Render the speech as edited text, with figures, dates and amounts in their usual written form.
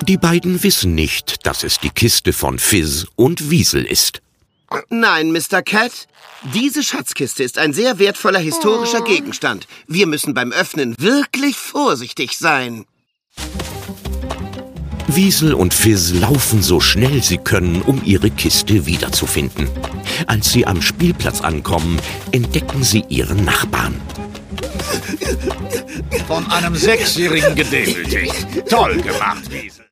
Die beiden wissen nicht, dass es die Kiste von Fizz und Wiesel ist. Nein, Mr. Cat. Diese Schatzkiste ist ein sehr wertvoller historischer Gegenstand. Wir müssen beim Öffnen wirklich vorsichtig sein. Wiesel und Fizz laufen so schnell sie können, um ihre Kiste wiederzufinden. Als sie am Spielplatz ankommen, entdecken sie ihren Nachbarn. Von einem 6-Jährigen gedemütigt. Toll gemacht, Wiesel.